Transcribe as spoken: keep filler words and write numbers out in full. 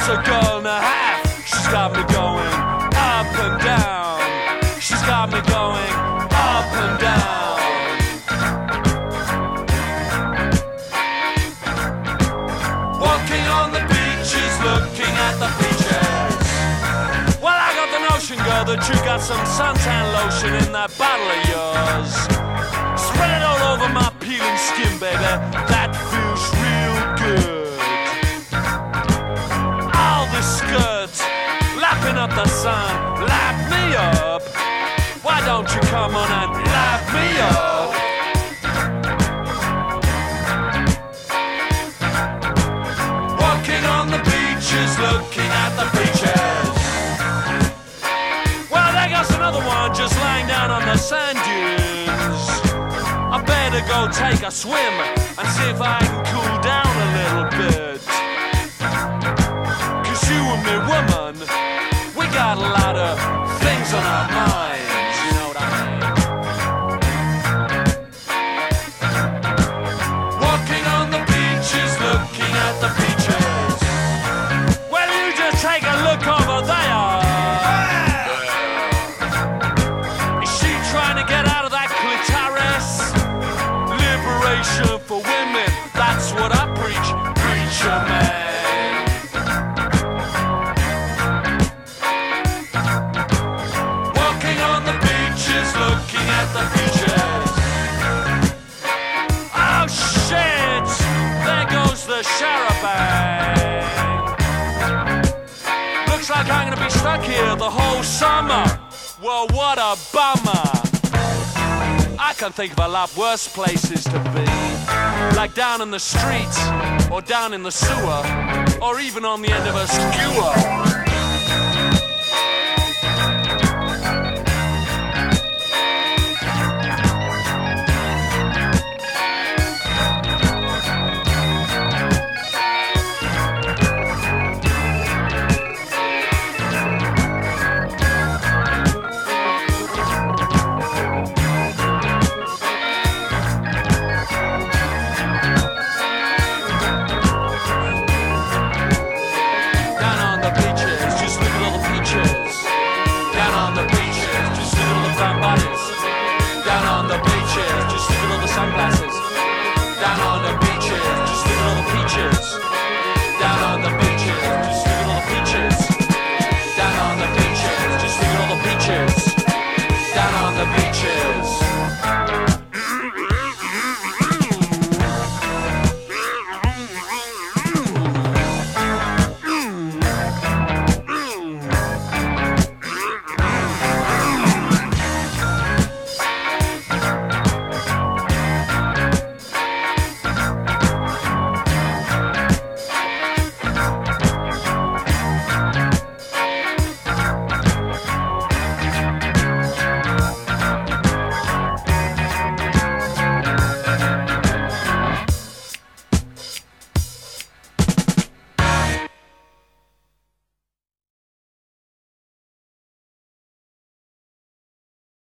a girl and a half. She's got me going up and down. She's got me going up and down. Walking on the beaches, looking at the peaches. Well, I got the notion, girl, that you got some suntan lotion in that bottle of yours. Spread it all over my peeling skin, baby. That feels real good. All the skirts, lapping up the sun, lap me up. Why don't you come on and lap me up? Walking on the beaches, looking at the peaches. Well, there goes another one just lying down on the sand dunes. I better go take a swim and see if I can cool down a little bit. Cause you and me, woman, we got a lot of things on our minds, you know what I mean? Walking on the beaches, looking at the peaches. Well, you just take a look over there. Is she trying to get out of that clitoris? Liberation for women, that's what I preach, preacher man. Walking on the beaches, looking at the beaches. Oh shit, there goes the charabanc. Looks like I'm gonna be stuck here the whole summer. Well, what a bummer. I can think of a lot worse places to be, like down in the streets, or down in the sewer, or even on the end of a skewer.